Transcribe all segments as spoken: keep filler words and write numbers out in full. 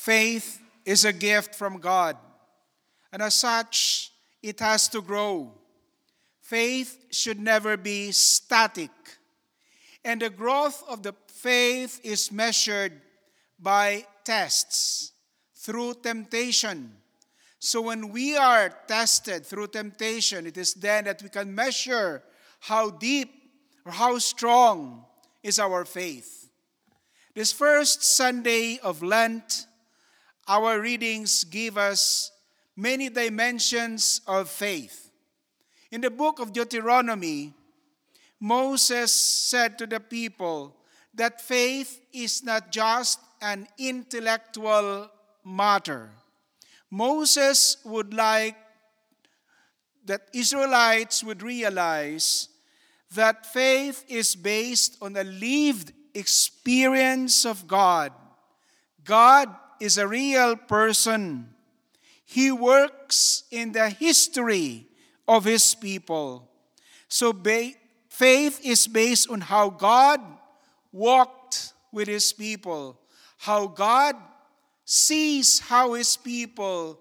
Faith is a gift from God, and as such, it has to grow. Faith should never be static, and the growth of the faith is measured by tests, through temptation. So when we are tested through temptation, it is then that we can measure how deep or how strong is our faith. This first Sunday of Lent, our readings give us many dimensions of faith. In the book of Deuteronomy, Moses said to the people that faith is not just an intellectual matter. Moses would like that Israelites would realize that faith is based on a lived experience of God. God is a real person. He works in the history of His people. So ba- faith is based on how God walked with His people, how God sees how His people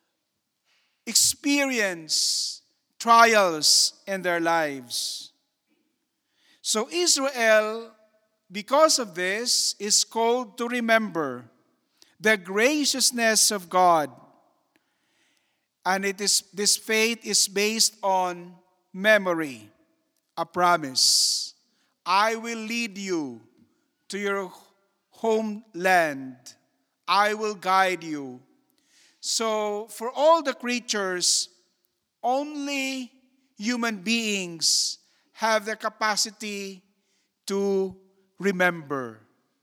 experience trials in their lives. So Israel, because of this, is called to remember the graciousness of God. And it is this faith is based on memory, a promise. I will lead you to your homeland. I will guide you. So for all the creatures, only human beings have the capacity to remember.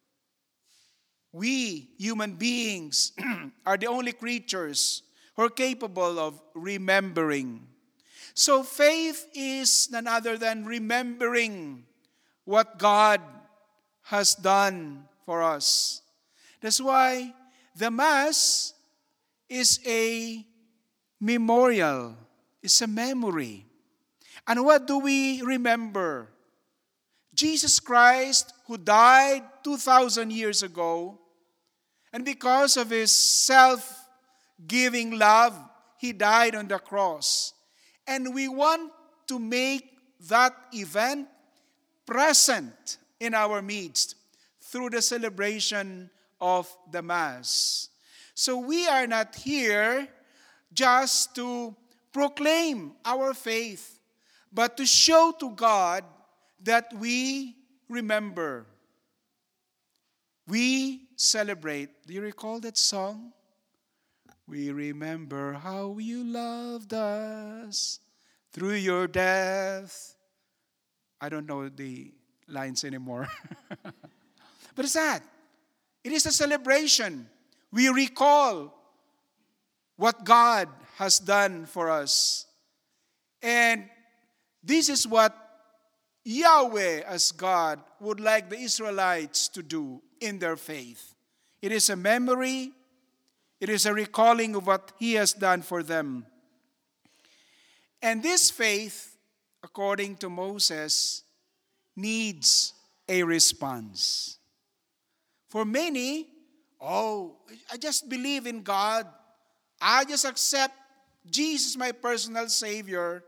We, human beings, are the only creatures who are capable of remembering. So faith is none other than remembering what God has done for us. That's why the Mass is a memorial, it's a memory. And what do we remember? Jesus Christ, who died two thousand years ago, and because of His self-giving love, He died on the cross. And we want to make that event present in our midst through the celebration of the Mass. So we are not here just to proclaim our faith, but to show to God that we remember. We celebrate. Do you recall that song? We remember how you loved us through your death. I don't know the lines anymore. But it's that. It is a celebration. We recall what God has done for us. And this is what Yahweh as God would like the Israelites to do in their faith. It is a memory. It is a recalling of what He has done for them. And this faith, according to Moses, needs a response. For many, oh, I just believe in God. I just accept Jesus, my personal Savior.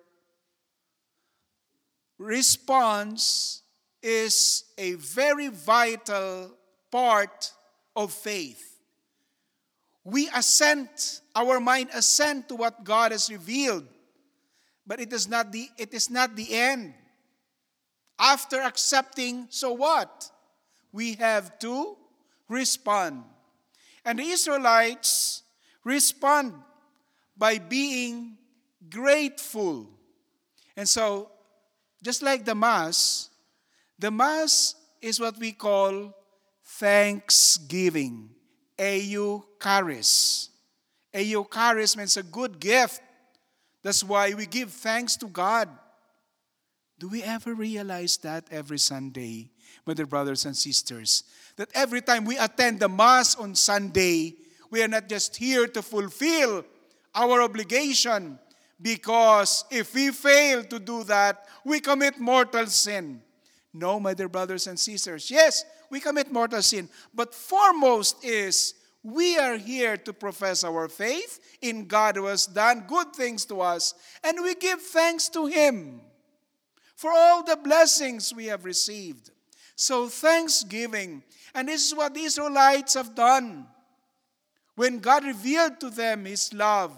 Response is a very vital part of faith. We assent, our mind assent to what God has revealed. But it is not the, it is not the end. After accepting, so what? We have to respond. And the Israelites respond by being grateful. And so, just like the Mass, the Mass is what we call thanksgiving. Eucharis. Eucharis means a good gift. That's why we give thanks to God. Do we ever realize that every Sunday, my dear brothers and sisters? That every time we attend the Mass on Sunday, we are not just here to fulfill our obligation, because if we fail to do that, we commit mortal sin. No, my dear brothers and sisters. Yes, we commit mortal sin. But foremost is we are here to profess our faith in God who has done good things to us, and we give thanks to Him for all the blessings we have received. So thanksgiving, and this is what the Israelites have done. When God revealed to them His love,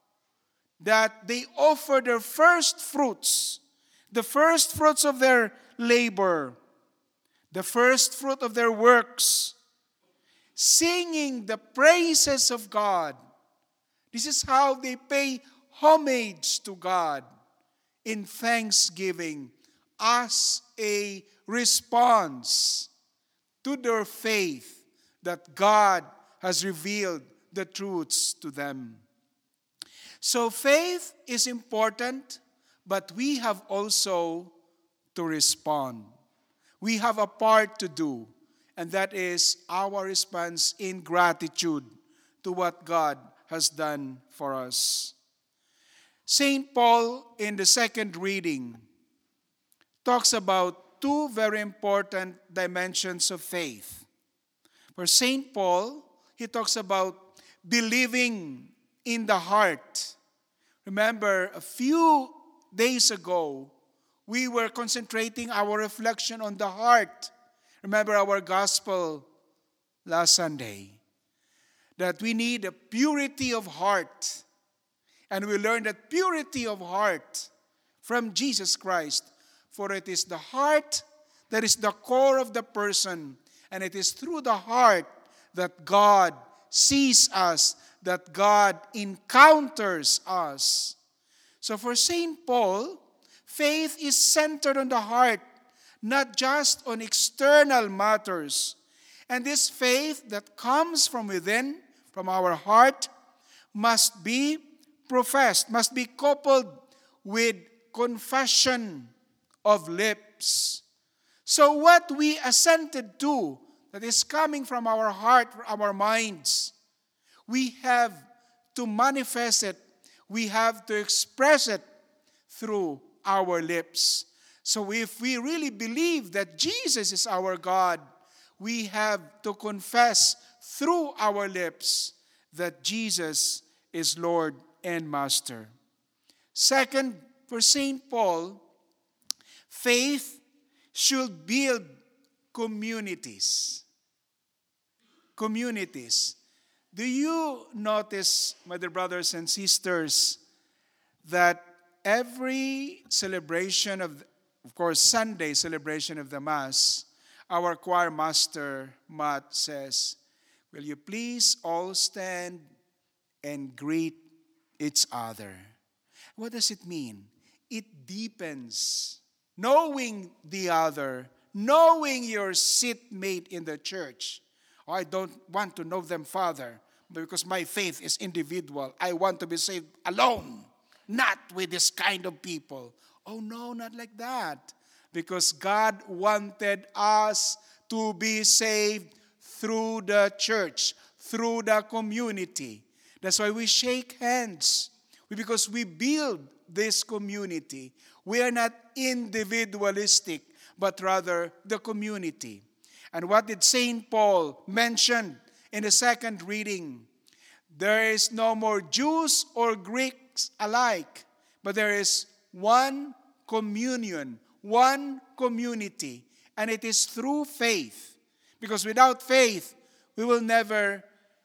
that they offered their first fruits, the first fruits of their labor, the first fruit of their works, singing the praises of God. This is how they pay homage to God in thanksgiving as a response to their faith that God has revealed the truths to them. So faith is important, but we have also to respond. We have a part to do, and that is our response in gratitude to what God has done for us. Saint Paul, in the second reading, talks about two very important dimensions of faith. For Saint Paul, he talks about believing in the heart. Remember, a few days ago, we were concentrating our reflection on the heart. Remember our gospel last Sunday, that we need a purity of heart. And we learned that purity of heart from Jesus Christ. For it is the heart that is the core of the person. And it is through the heart that God sees us, that God encounters us. So for Saint Paul, faith is centered on the heart, not just on external matters. And this faith that comes from within, from our heart, must be professed, must be coupled with confession of lips. So what we assented to, that is coming from our heart, from our minds, we have to manifest it, we have to express it through our lips. So if we really believe that Jesus is our God, we have to confess through our lips that Jesus is Lord and Master. Second, for Saint Paul, faith should build communities. Communities. Do you notice, my dear brothers and sisters, that every celebration of, of course, Sunday celebration of the Mass, our choir master, Matt, says, "Will you please all stand and greet each other?" What does it mean? It deepens knowing the other, knowing your seatmate in the church. Oh, I don't want to know them, Father, because my faith is individual. I want to be saved alone, not with this kind of people. Oh no, not like that. Because God wanted us to be saved through the church, through the community. That's why we shake hands, because we build this community. We are not individualistic, but rather the community. And what did Saint Paul mention in the second reading? There is no more Jews or Greeks alike, but there is one communion, one community, and it is through faith. Because without faith, we will never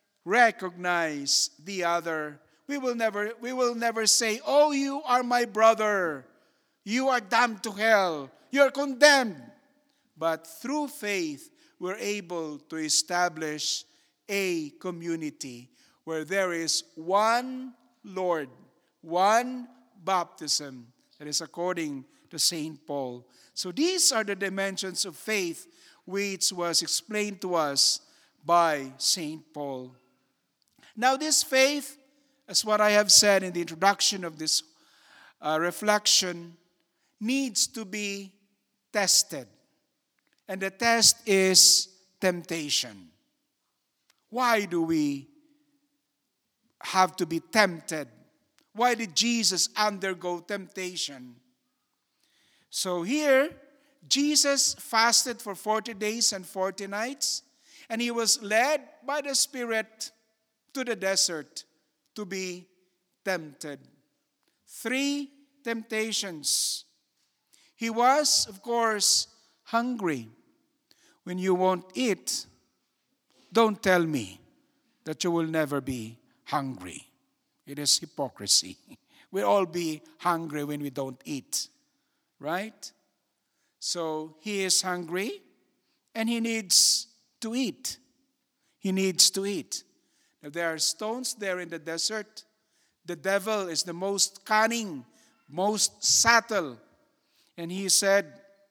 recognize the other. We will never, we will never say, "Oh, you are my brother. You are damned to hell. You are condemned." But through faith, we're able to establish a community where there is one Lord, one baptism. That is according to Saint Paul. So these are the dimensions of faith which was explained to us by Saint Paul. Now this faith, as what I have said in the introduction of this uh, reflection, needs to be tested. And the test is temptation. Why do we have to be tempted? Why did Jesus undergo temptation? So here, Jesus fasted for forty days and forty nights. And he was led by the Spirit to the desert to be tempted. Three temptations. He was, of course, hungry. When you won't eat, don't tell me that you will never be hungry. It is hypocrisy. We'll all be hungry when we don't eat, right? So he is hungry and he needs to eat. He needs to eat. If there are stones there in the desert, the devil is the most cunning, most subtle. And he said,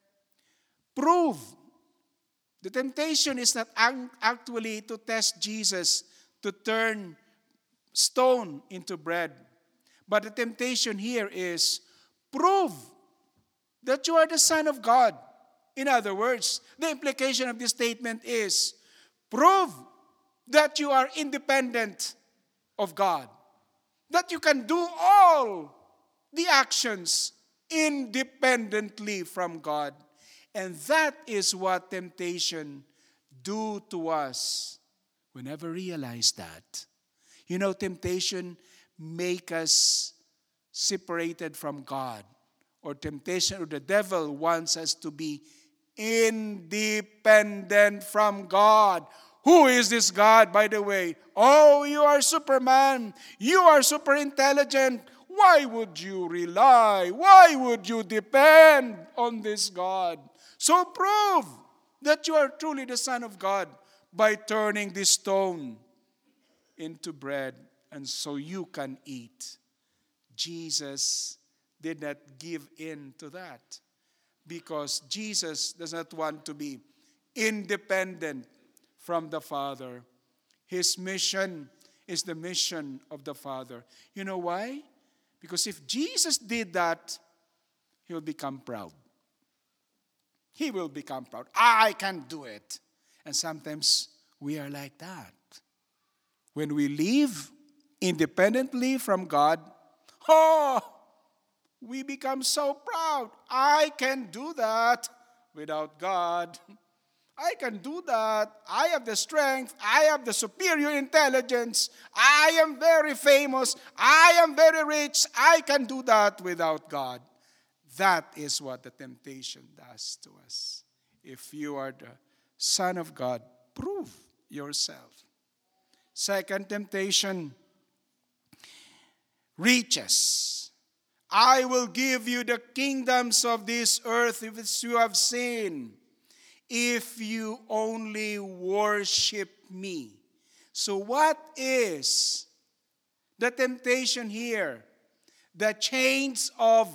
prove. The temptation is not actually to test Jesus to turn stone into bread. But the temptation here is prove that you are the Son of God. In other words, the implication of this statement is prove that you are independent of God. That you can do all the actions independently from God. And that is what temptation do to us. We never realize that. You know, temptation make us separated from God. Or temptation or the devil wants us to be independent from God. Who is this God, by the way? Oh, you are Superman. You are super intelligent. Why would you rely? Why would you depend on this God? So prove that you are truly the Son of God by turning this stone into bread, and so you can eat. Jesus did not give in to that because Jesus does not want to be independent from the Father. His mission is the mission of the Father. You know why? Because if Jesus did that, he will become proud. He will become proud. I can do it. And sometimes we are like that. When we live independently from God, oh, we become so proud. I can do that without God. I can do that. I have the strength. I have the superior intelligence. I am very famous. I am very rich. I can do that without God. That is what the temptation does to us. If you are the Son of God, prove yourself. Second temptation, riches. I will give you the kingdoms of this earth which you have seen, if you only worship me. So what is the temptation here? The chains of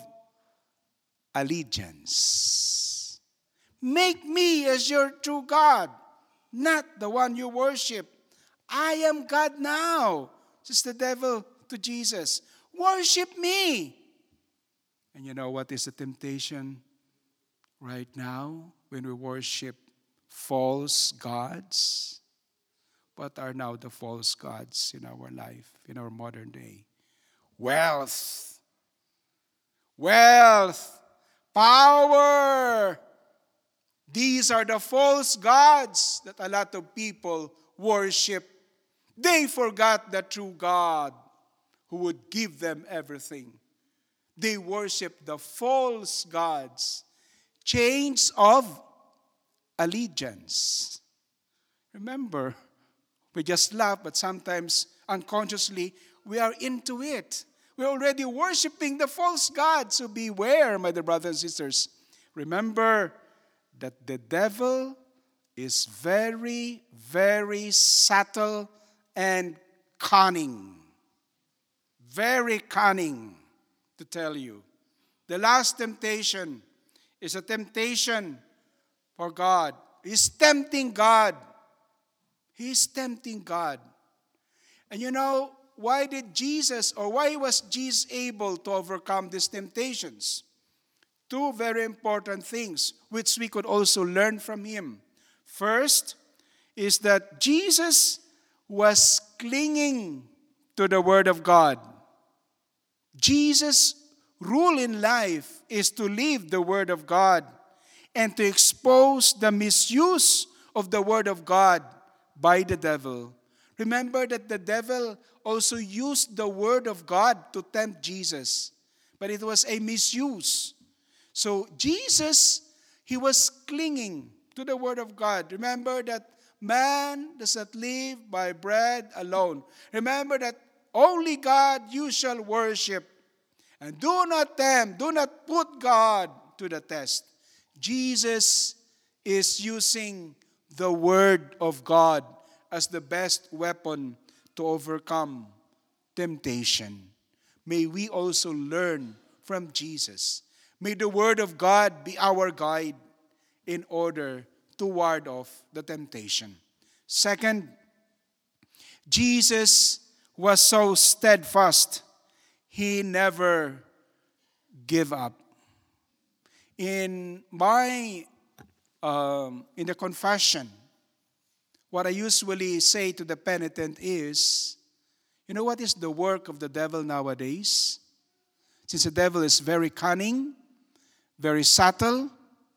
allegiance. Make me as your true God, not the one you worship. I am God now, says the devil to Jesus. Worship me. And you know what is the temptation right now when we worship false gods? What are now the false gods in our life, in our modern day? Wealth. Wealth. Power. These are the false gods that a lot of people worship. They forgot the true God who would give them everything. They worship the false gods. Chains of allegiance. Remember, we just laugh, but sometimes unconsciously we are into it. We're already worshiping the false gods. So beware, my dear brothers and sisters. Remember that the devil is very, very subtle and cunning. Very cunning, to tell you. The last temptation is a temptation for God. He's tempting God. He's tempting God. And you know, why did Jesus, or why was Jesus able to overcome these temptations? Two very important things which we could also learn from him. First is that Jesus was clinging to the Word of God. Jesus' rule in life is to live the Word of God and to expose the misuse of the Word of God by the devil. Remember that the devil also used the word of God to tempt Jesus, but it was a misuse. So Jesus, he was clinging to the word of God. Remember that man does not live by bread alone. Remember that only God you shall worship. And do not tempt, do not put God to the test. Jesus is using the word of God as the best weapon to overcome temptation. May we also learn from Jesus. May the word of God be our guide in order to ward off the temptation. Second, Jesus was so steadfast, he never gave up. In my, um, in the confession, what I usually say to the penitent is, you know what is the work of the devil nowadays? Since the devil is very cunning, very subtle,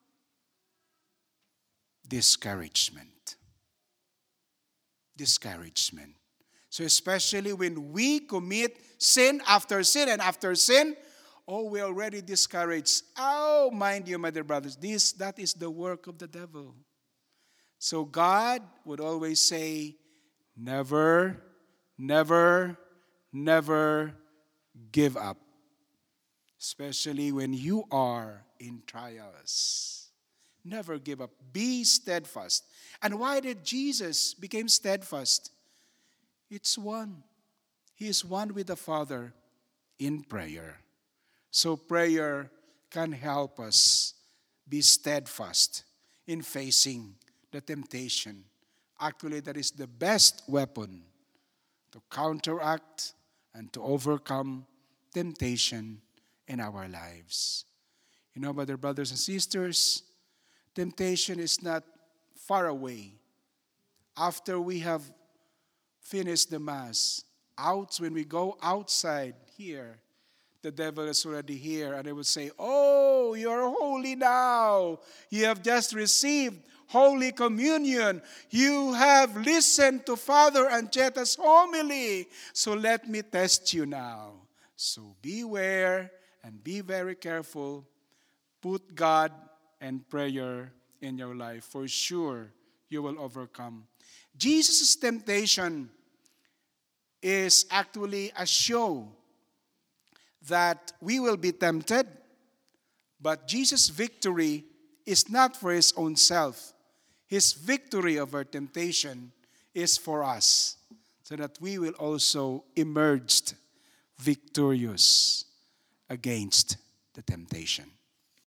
discouragement. Discouragement. So especially when we commit sin after sin and after sin, oh, we're already discouraged. Oh, mind you, my dear brothers, this, that is the work of the devil. So God would always say, never, never, never give up. Especially when you are in trials. Never give up. Be steadfast. And why did Jesus become steadfast? It's one. He is one with the Father in prayer. So prayer can help us be steadfast in facing the temptation. Actually, that is the best weapon to counteract and to overcome temptation in our lives. You know, my dear brothers and sisters, temptation is not far away. After we have finished the Mass, out when we go outside here, the devil is already here, and they will say, oh, you're holy now. You have just received Holy Communion. You have listened to Father Ancheta's homily. So let me test you now. So beware and be very careful. Put God and prayer in your life. For sure, you will overcome. Jesus' temptation is actually a show that we will be tempted, but Jesus' victory is not for his own self. His victory over temptation is for us, so that we will also emerge victorious against the temptation.